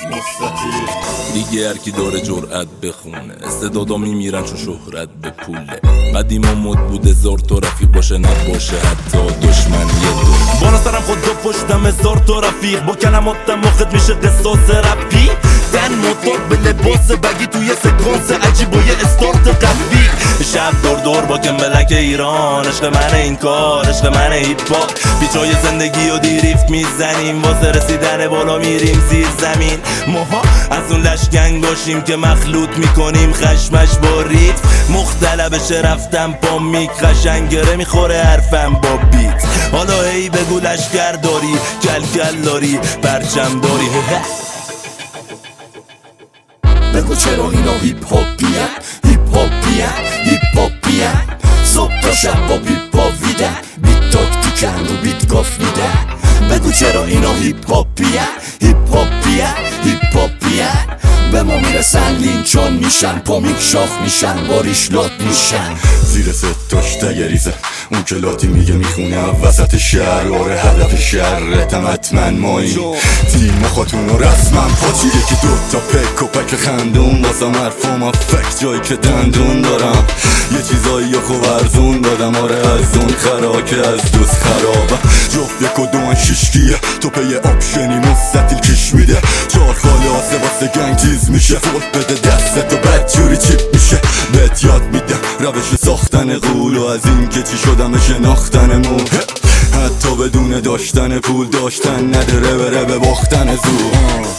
دیگه هرکی داره جرأت بخونه، استعدادا میمیرن چون شهرت به پوله. قدیما مد بود هزار تا رفیق باشه نباشه حتی دشمن یه دونه. بالا سرم خود دو پشتم هزار تا رفیق، با کلماتم واخد میشه قصاص رپی. تن مطاق به لباس بگی توی سکانس عجیب و یه استارت قوی. شب دور با کمبلک ایران، عشق من این کار، عشق من هیپ هاپ. بیچای زندگی و دیریفت میزنیم، واسه رسیدن بالا میریم زیر زمین. ماها از اون لشگنگ باشیم که مخلوط میکنیم خشمش با ریت. مختلبش رفتم با میک، قشنگره میخوره حرفم با بیت. حالا هی بگو لشگر داری، کل داری، پرچم داری. بگو چرا اینا هیپ هاپیان، هیپ هاپیان، هیپ هاپیان. صبح تا شب با پیپا ویدن، بیت تاکتیکن و بیت گاف میدن. بگو چرا اینا هیپ هاپیان، هیپ هاپیان، هیپ هاپیان. به ما میرسن لینچان میشن، پا میکشاف میشن، باریش لات میشن. زیر ستاش تگریزه اون که لاتی میگه میخونه وسط شهر. آره هدف شهرتم حتما مایی تیم خاتون و رسمم پاچی. یکی دوتا پک و پک خندون واسم حرفام افکت جایی که دندون دارم. یه چیزایی یا خوب ارزون دادم. آره از اون خراکه از دوست خرابم. جفت یک و دوان شیشگیه تو پی آپشنی مستطیل کش میده. 4 خاله واسه گنگ تیز میشه. فوت بده دستت و بدجوری چیپ میشه. بهت یاد میدم روش ساختن قول و از این که چی شدم شناختنمون. حتی بدون داشتن پول داشتن نداره بره به باختن زور.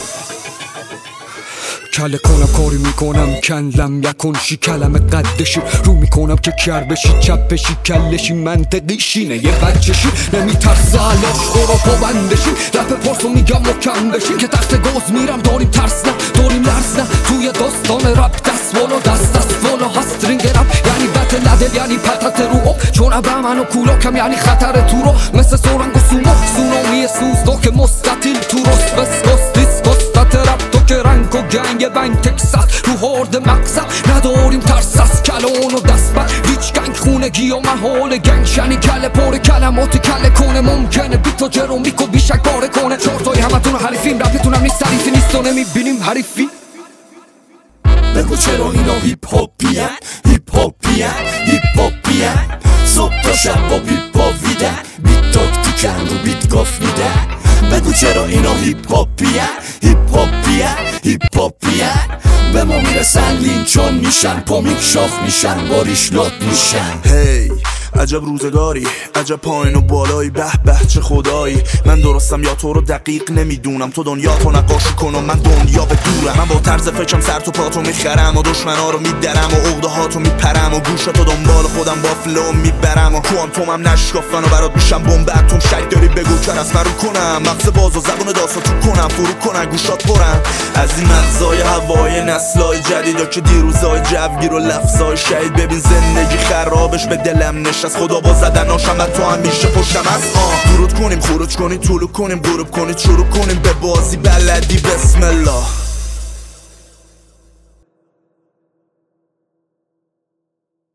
کله کنم کاری میکنم کلم یکونشی کلم قدشی رو میکنم که کر بشی چپ بشی کلشی منطقیشی نه یه بچهشی نمیترسه علاش خورا پا بندشی لپ پرسو میگم محکم بشی که تحت گاز میرم داریم ترس نه داریم لرز نه توی داستان رپ دست والا هست رینگ رپ یعنی بت لدل یعنی پتت رو چون به من و کولاکم یعنی خطر تو رو مثل سورنگ و سونامی سوزدو که مستطیل تو رست بسکاس دیسکاستت رپ تو که رنگ و گنگ بنگ تکساس رو هارد مقصد نداریم ترس از کلان و دست بر هیچ گنگ خونگی و محال گنگ شنی کله پر کلمات کله کنه ممکنه بیتا جرومیکو بیشک باره کنه. چارتای همتون حریفیم رپتونم نیست حریفی نیست و نمیبینیم حریفی. بگو چرا اینا هیپ هاپیان، هیپ هاپیان، هیپ هاپیان. صبح تا شب با پیپا ویدن، بیت تاکتیکن و بیت گاف میدن. بگو چرا اینا هیپ هاپیان، هیپ هاپیان، هیپ هاپیان. به ما میرسن لینچان میشن، پا میکشاف میشن، باریش لات میشن. هی عجب روزگاری، عجب پایین و بالایی، به به چه خدایی. من درستم یا تو رو دقیق نمیدونم. تو دنیا تو نقاشی کن و من دنیا به دورم. من با طرز فکرم سر تو پاتو میخرم و دشمنا رو میدرم و عقده هاتو میپرم و گوشتو دنبال خودم با فلو میبرم و کوانتومم نشکافن و برات میشم بمب اتم. شک داری بگو چر از فرو کنم مغز باز و زبون داسا تو کنم فرو کنن گوشات پرم از این مغزای هوای نسلای جدیدا که دیروزای جوگیر و لفظای شهید. ببین زندگی خرابش به دلم نشست، خدا با زدناشم و تو همیشه پشتم از ورود کنیم خروج کنیم طولو کنیم غروب کنید شروع کنیم به بازی بلدی بسم الله.